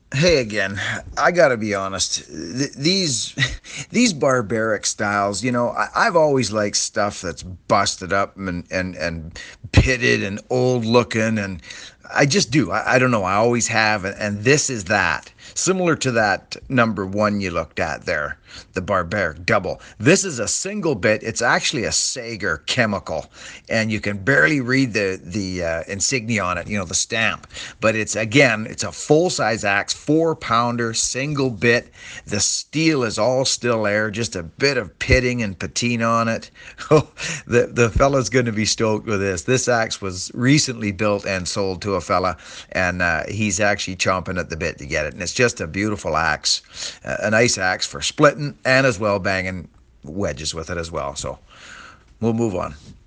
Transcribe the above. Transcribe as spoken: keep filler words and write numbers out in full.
Hey again, I gotta be honest. Th- these these barbaric styles, you know, I- I've always liked stuff that's busted up and and and pitted and old looking, and I just do. I, I don't know. I always have, and, and this is that. Similar to that number one you looked at there, the barbaric double. This is a single bit. It's actually a Sager chemical, and you can barely read the the uh, insignia on it. You know, the stamp, but it's again, it's a full size axe, four pounder, single bit. The steel is all still there, just a bit of pitting and patina on it. Oh, the the fella's going to be stoked with this. This axe was recently built and sold to a fella, and uh, he's actually chomping at the bit to get it. And it's just a beautiful axe, uh, a nice axe for splitting and as well banging wedges with it as well. So we'll move on.